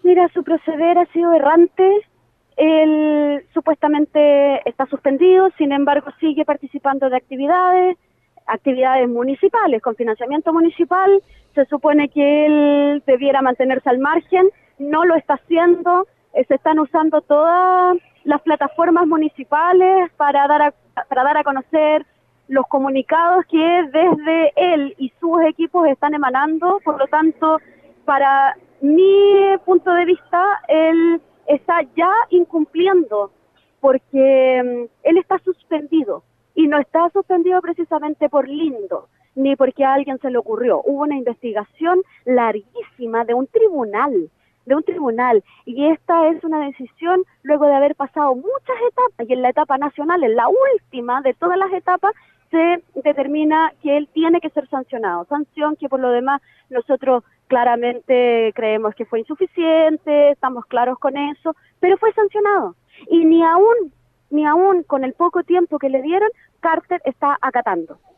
Mira, su proceder ha sido errante. Él supuestamente está suspendido, sin embargo sigue participando de actividades municipales, con financiamiento municipal. Se supone que él debiera mantenerse al margen, no lo está haciendo. Se están usando todas las plataformas municipales para dar a conocer los comunicados que desde él y sus equipos están emanando. Por lo tanto, para mi punto de vista, él está ya incumpliendo, porque él está suspendido, y no está suspendido precisamente por lindo, ni porque a alguien se le ocurrió. Hubo una investigación larguísima de un tribunal, y esta es una decisión luego de haber pasado muchas etapas, y en la etapa nacional, en la última de todas las etapas, se determina que él tiene que ser sancionado, sanción que por lo demás nosotros claramente creemos que fue insuficiente, estamos claros con eso, pero fue sancionado, y ni aún con el poco tiempo que le dieron, Carter está acatando.